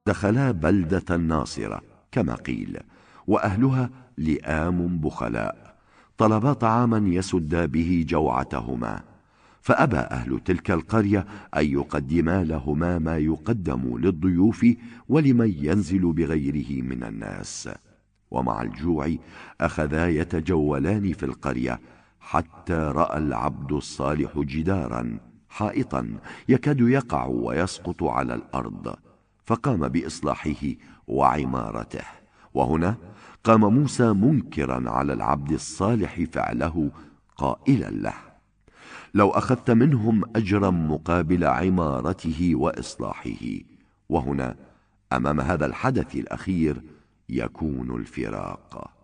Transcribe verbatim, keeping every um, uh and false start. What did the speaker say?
دخلا بلدة ناصرة كما قيل، وأهلها لئام بخلاء، طلبا طعاما يسد به جوعتهما، فأبى أهل تلك القرية أن يقدما لهما ما يقدم للضيوف ولمن ينزل بغيره من الناس. ومع الجوع أخذا يتجولان في القرية، حتى رأى العبد الصالح جدارا حائطا يكاد يقع ويسقط على الأرض، فقام بإصلاحه وعمارته. وهنا قام موسى منكرا على العبد الصالح فعله، قائلا له: لو أخذت منهم أجرا مقابل عمارته وإصلاحه. وهنا أمام هذا الحدث الأخير يكون الفراق.